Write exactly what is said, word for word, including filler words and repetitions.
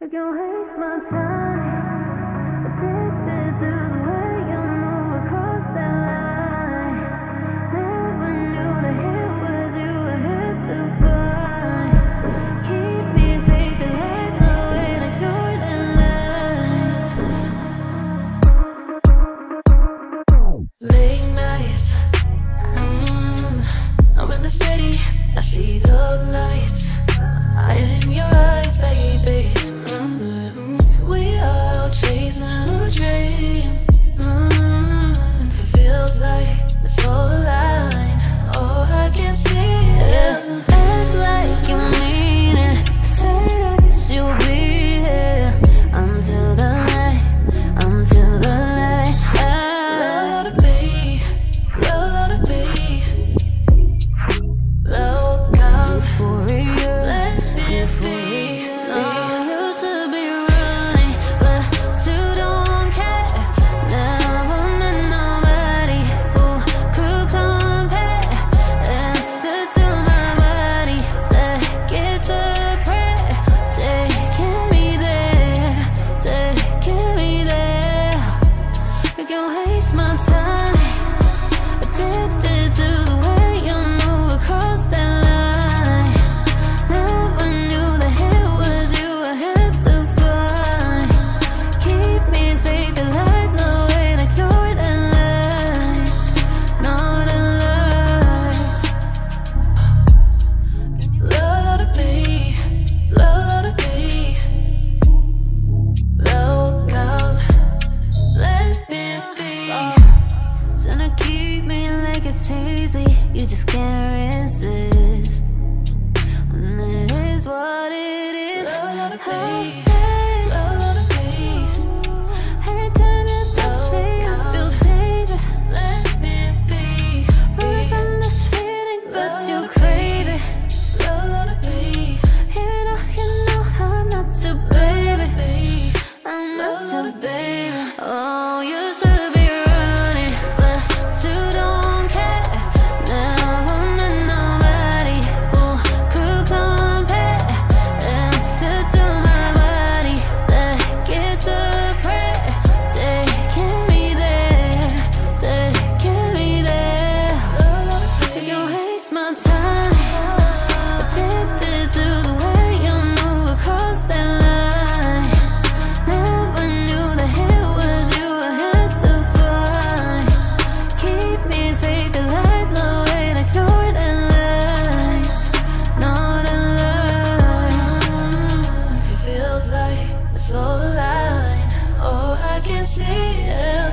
You can waste my time, addicted to the way you move across that line. Never knew that it was you I had to find. Keep me safe and light the way and ignore the lights. Late nights, mm, I'm in the city, I see the lights. I in your eyes, baby. Mm-hmm. We are chasing a dream. Mm-hmm. It feels like it's all aligned. Oh, I can see it. Act like you mean it. Say that you'll be here until the night, until the night. Love to be, love to be, love now. Euphoria, Let me euphoria. be. I used to be running, but you don't care. Never met nobody who could compare. Answer to my body, let get to prayer. Taking me there, taking me there. You can waste my time, addicted to the way you move across that line. Never knew that it was you I had to find. Keep me safe and light the way and ignore the lights, not the lights. Love to be, love to be, love now. Let me be. Trying to keep me like it's easy, you just can't resist. And it is what it is. Love to I'll be, say, love to be, every time you touch me, I feel dangerous. let me be. Running from this feeling, but you crave it. Love to be, Even though you know I'm not your baby, be. I'm not your baby. Oh, you should be running, but you don't care. Never met nobody who could compare. Answer to my body, let get to prayer. Taking me there, taking me there. You can waste my time, addicted to the way you move across that line. Never knew that it was you I had to find. Keep me safe and light the way and ignore the lights, not the lights. It feels like it's all aligned. Oh, I can see it.